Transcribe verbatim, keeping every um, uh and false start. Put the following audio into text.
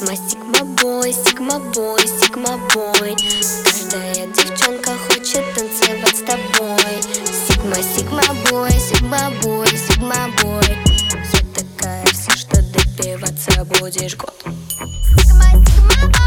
Сигма, сигма бой, сигма бой, сигма бой. Каждая девчонка хочет танцевать с тобой. Сигма, сигма бой, сигма бой, сигма бой. Я такая вся, что добиваться будешь год. Сигма, сигма бой.